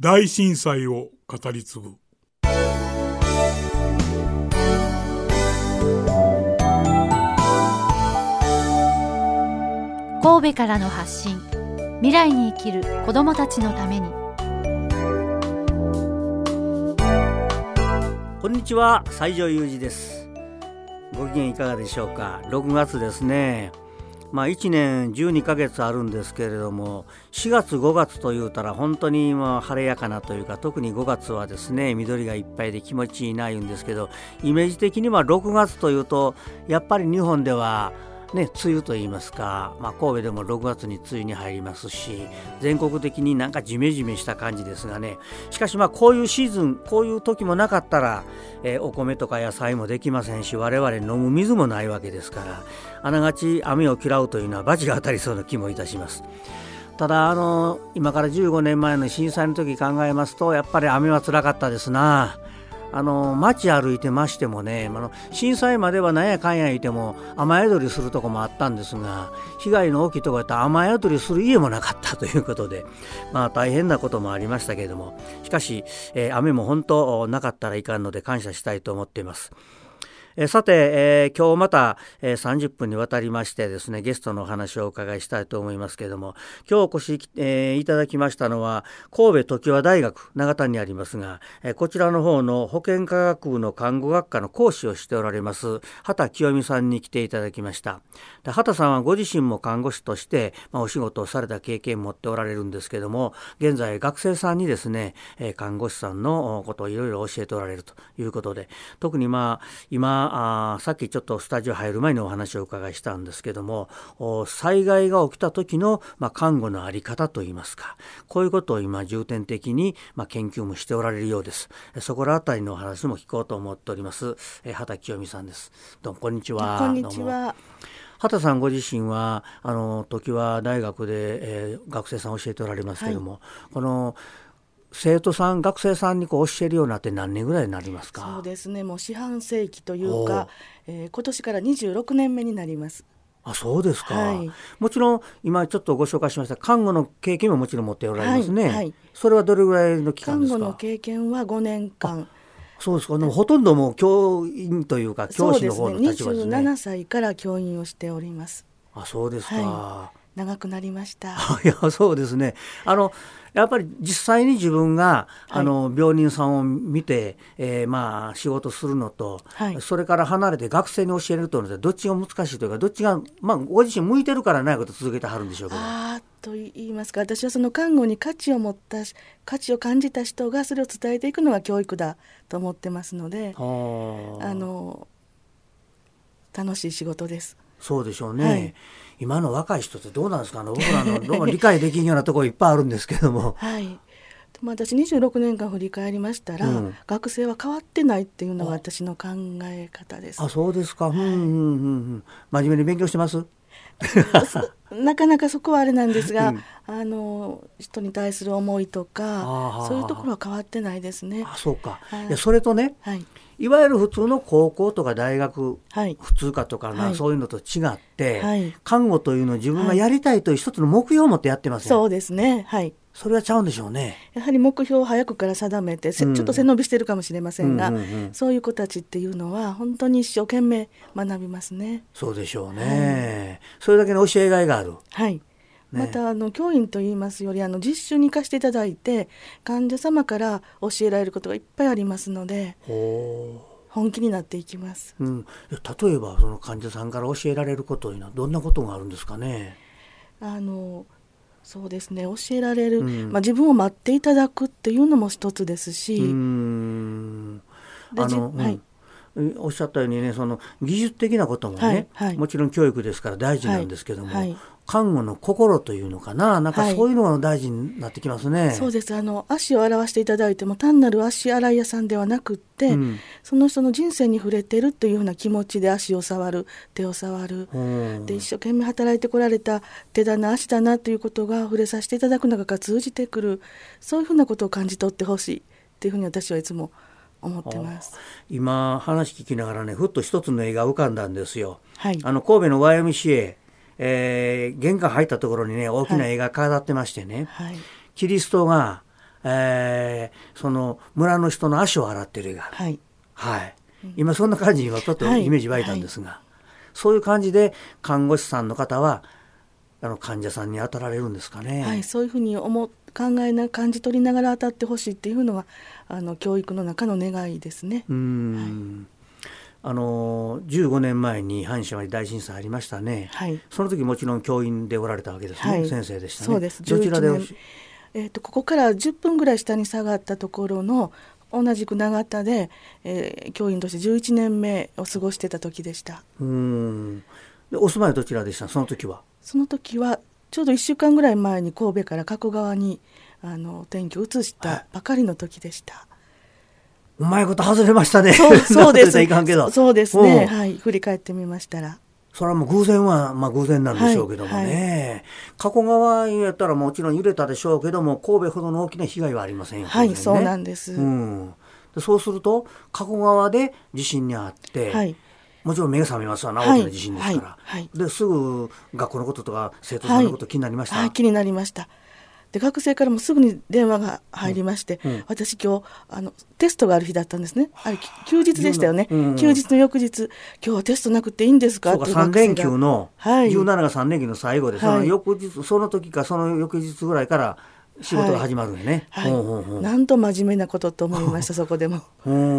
大震災を語り継ぐ。 神戸からの発信、未来に生きる子どもたちのために。 こんにちは、西条裕二です。ご機嫌いかがでしょうか。6月ですね。1年12ヶ月あるんですけれども、4月5月というたら本当に晴れやかなというか、特に5月はですね、緑がいっぱいで気持ちいいな言うんですけど、イメージ的には6月というとやっぱり日本では梅雨といいますか、神戸でも6月に梅雨に入りますし、全国的になんかジメジメした感じですがね。しかしこういうシーズン、こういう時もなかったら、お米とか野菜もできませんし、我々飲む水もないわけですから、あながち雨を嫌うというのは罰が当たりそうな気もいたします。ただ今から15年前の震災の時考えますと、やっぱり雨はつらかったですな。街歩いてましてもね、震災まではなんやかんや言っても雨宿りするとこもあったんですが、被害の大きいところやったら雨宿りする家もなかったということで、大変なこともありましたけれども、しかし、雨も本当なかったらいかんので感謝したいと思っています。さて、今日また、30分にわたりましてですね、ゲストのお話をお伺いしたいと思いますけれども、今日お越し、いただきましたのは神戸常盤大学長田にありますが、こちらの方の保健科学部の看護学科の講師をしておられます畑清美さんに来ていただきました。で、畑さんはご自身も看護師として、お仕事をされた経験を持っておられるんですけれども、現在学生さんにですね、看護師さんのことをいろいろ教えておられるということで、特に今さっきちょっとスタジオ入る前にお話をお伺いしたんですけども、災害が起きた時の、看護の在り方といいますか、こういうことを今重点的に、研究もしておられるようです。そこらあたりのお話も聞こうと思っております。畑清美さんです。どうもこんにちは。 こんにちは。 畑さんご自身は常盤大学で、学生さん教えておられますけども、この生徒さん、学生さんに教えるようになって何年ぐらいになりますか。 そうですね、もう四半世紀というか、今年から26年目になります。 あ、そうですか、 はい、 もちろん今ちょっとご紹介しました看護の経験ももちろん持っておられますね、 はいはい、 それはどれぐらいの期間ですか。 看護の経験は5年間。 そうですか。でもほとんどもう教員というか教師の方の立場ですね。 そうですね、27歳から教員をしております。 あ、そうですか、 はい、長くなりました。 いや、そうですね。やっぱり実際に自分が、病人さんを見て、仕事するのと、それから離れて学生に教えるというのでどっちが難しいというか、どっちが、ご自身向いてるからないこと続けてはるんでしょうけど。 と言いますか、私はその看護に価値を感じた人がそれを伝えていくのが教育だと思ってますので、楽しい仕事です。 そうでしょうね、今の若い人ってどうなんですか。僕らの理解できんようなところいっぱいあるんですけども、 私26年間振り返りましたら、学生は変わってないっていうのが私の考え方です。 あ、そうですか、真面目に勉強してますなかなかそこはあれなんですが、人に対する思いとかそういうところは変わってないですね。 そうか、それとね、いわゆる普通の高校とか大学、普通科とかそういうのと違って、看護というのを自分がやりたいという一つの目標を持ってやってますね。 そうですね、 それはちゃうんでしょうね。 やはり目標を早くから定めて、ちょっと背伸びしてるかもしれませんが、そういう子たちっていうのは本当に一生懸命学びますね。 そうでしょうね、それだけの教えがいがある。 また教員といいますより実習に行かせていただいて、患者様から教えられることがいっぱいありますので、本気になっていきます。 例えばその患者さんから教えられることというのはどんなことがあるんですかね。 そうですね、教えられる、自分を待っていただくっていうのも一つですし、 おっしゃったようにね、その技術的なこともね、もちろん教育ですから大事なんですけども、看護の心というのかな、なんかそういうのが大事になってきますね。 そうです。足を洗わせていただいても単なる足洗い屋さんではなくって、その人の人生に触れてるというような気持ちで足を触る、手を触る、で一生懸命働いてこられた手だな足だなということが触れさせていただく中から通じてくる、そういうふうなことを感じ取ってほしいっていうふうに私はいつも思ってます。 今話聞きながらね、ふっと一つの絵が浮かんだんですよ。神戸の YMCA、玄関入ったところにね、大きな絵が飾ってましてね、キリストがその村の人の足を洗ってる絵がある、 はいはい、今そんな感じにはちょっとイメージ湧いたんですが、そういう感じで看護師さんの方は患者さんに当たられるんですかね。 はい、そういうふうに感じ取りながら当たってほしいっていうのが教育の中の願いですね。 15年前に阪神・淡路大震災ありましたね、はい、その時もちろん教員でおられたわけですね、はい、先生でしたね。 そうです。 どちらでここから10分ぐらい下に下がったところの同じく長田で、教員として11年目を過ごしてた時でした。 でお住まいはどちらでした？その時はちょうど1週間ぐらい前に神戸から加古川に転居を移したばかりの時でした。 うまいこと外れましたね。 そうです。 いかんけどそうですね、はい、振り返ってみましたらそれはもう偶然は偶然なんでしょうけどもね、加古川やったらもちろん揺れたでしょうけども神戸ほどの大きな被害はありませんよね。 はい、そうなんです、 でそうすると加古川で地震にあって、はい、もちろん目が覚めますわな、大きな地震ですから、ですぐ学校のこととか生徒さんのこと気になりました？ 気になりました。で学生からもすぐに電話が入りまして、私今日テストがある日だったんですね。あれ休日でしたよね、休日の翌日、今日はテストなくていいんですか？ そうか、3連休の、17が3連休の最後で、その翌日、その時かその翌日ぐらいから仕事が始まるんよね。 なんと真面目なことと思いましたそこでも。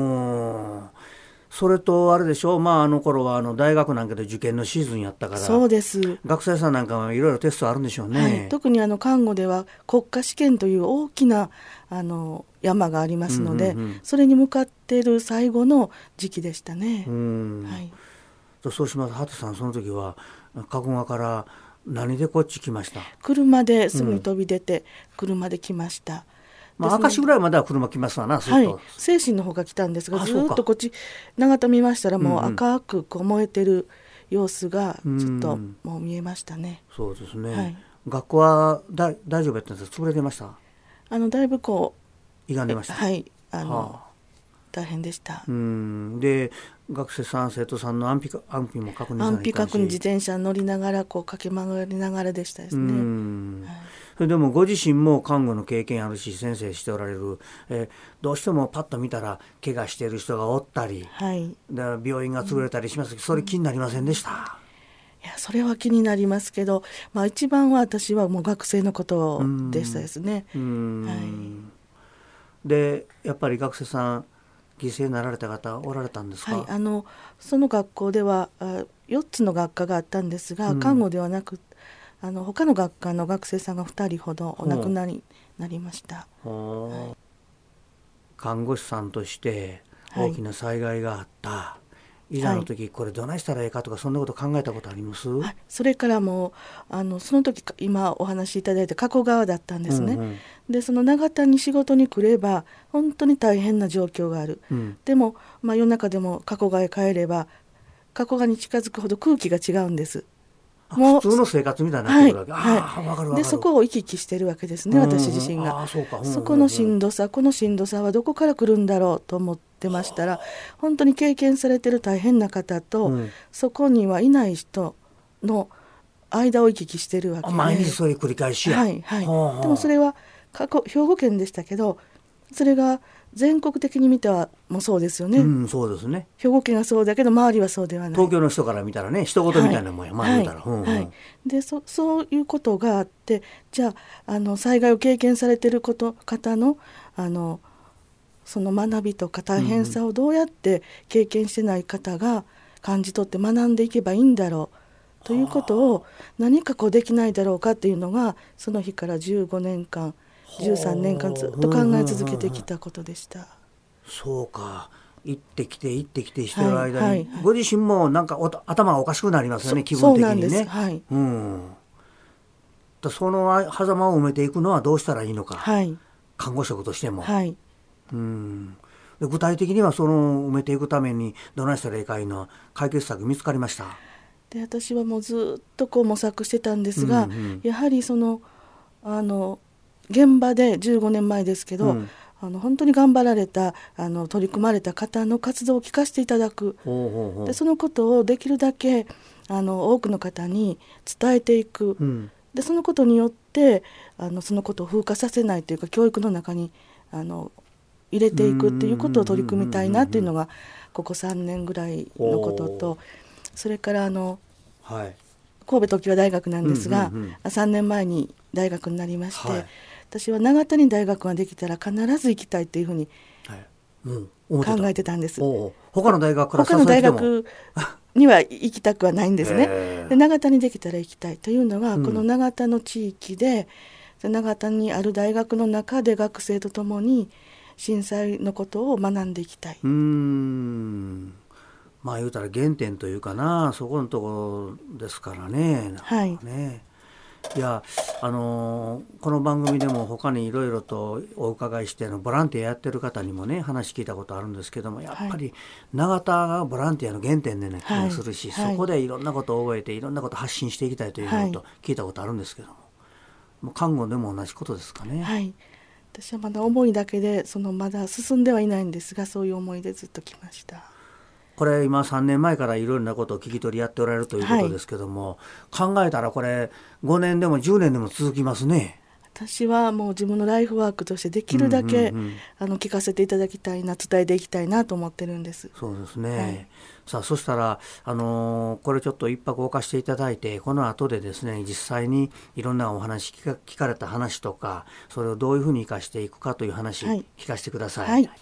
それとあれでしょう、あの頃は大学なんかで受験のシーズンやったから、 そうです。 学生さんなんかはいろいろテストあるんでしょうね、 特に看護では国家試験という大きな山がありますので、それに向かっている最後の時期でしたね。 そうしますと畑さん、その時は加古川から何でこっち来ました？ 車ですぐに飛び出て、車で来ました。 明石ぐらいまでは車来ますわな。 精神の方が来たんですが、ずっとこっち長田見ましたらもう赤く燃えてる様子がちょっともう見えましたね。 そうですね、学校は大丈夫やったんですか？潰れてました？ だいぶ歪んでました。 大変でした。 で学生さん生徒さんの安否も確認されたし、 安否確認自転車乗りながら駆け回りながらでしたですね。 それでもご自身も看護の経験あるし先生しておられる、どうしてもパッと見たら怪我している人がおったり、だから病院が潰れたりしますけど、それ気になりませんでした？ いや、それは気になりますけど、一番は私はもう学生のことでしたですね。 でやっぱり学生さん犠牲になられた方おられたんですか？ その学校では4つの学科があったんですが、看護ではなく他の学科の学生さんが2人ほどお亡くなりになりました。 看護師さんとして大きな災害があった、いざの時、これどないしたらいいかとか、そんなこと考えたことあります？ それからもその時今お話しいただいた加古川だったんですね。でその長田に仕事に来れば本当に大変な状況がある、でも、夜中でも加古川へ帰れば加古川に近づくほど空気が違うんです。もう普通の生活みたいになってくるわけ。わかる。 でそこを行き来してるわけですね、私自身が。そこのしんどさ、このしんどさはどこから来るんだろうと思ってましたら、本当に経験されてる大変な方と、そこにはいない人の間を行き来してるわけで、 毎日それ繰り返しや。 でもそれは兵庫県でしたけど、それが全国的に見てはもうそうですよね。 そうですね。 兵庫県はそうだけど周りはそうではない。 東京の人から見たらね、人事みたいなもんや、言うたら。 でそういうことがあって、じゃあ災害を経験されている方のその学びとか大変さをどうやって経験してない方が感じ取って学んでいけばいいんだろうということを何かできないだろうかというのが、その日から15年間13年間ずっと考え続けてきたことでした。 そうか、行ってきてしてる間に、ご自身もなんか頭がおかしくなりますよね、気分的にね。 そうなんです。その狭間を埋めていくのはどうしたらいいのか、看護職としても。で具体的にはその埋めていくためにどないしたらいいかいうのは解決策見つかりました？ で私はもうずっと模索してたんですが、やはりその現場で15年前ですけど、本当に頑張られた取り組まれた方の活動を聞かせていただく。でそのことをできるだけ多くの方に伝えていく、 でそのことによってそのことを風化させないというか、教育の中に入れていくっていうことを取り組みたいなっていうのがここ3年ぐらいのことと、それから神戸常盤大学なんですが、3年前に大学になりまして、私は長谷大学ができたら必ず行きたいというふうに考えてたんです。 他の大学から他の大学には行きたくはないんですね。で長田にできたら行きたいというのは、この長田の地域で長田にある大学の中で学生とともに震災のことを学んでいきたい。 まあ言うたら原点というかな、そこのところですからね。いやこの番組でも他にいろいろとお伺いしてボランティアやってる方にもね話聞いたことあるんですけども、やっぱり長田がボランティアの原点でね気がするし、そこでいろんなことを覚えていろんなことを発信していきたいということを聞いたことあるんですけども、看護でも同じことですかね。 私はまだ思いだけでまだ進んではいないんですが、そういう思いでずっと来ました。 これ今3年前からいろいろなことを聞き取りやっておられるということですけども、考えたらこれ5年でも10年でも続きますね。 私はもう自分のライフワークとしてできるだけ、聞かせていただきたいな、伝えていきたいなと思ってるんです。 そうですね、さあそしたらこれちょっと一泊置かしていただいて、この後でですね実際にいろんなお話聞かれた話とか、それをどういうふうに生かしていくかという話、聞かせてください。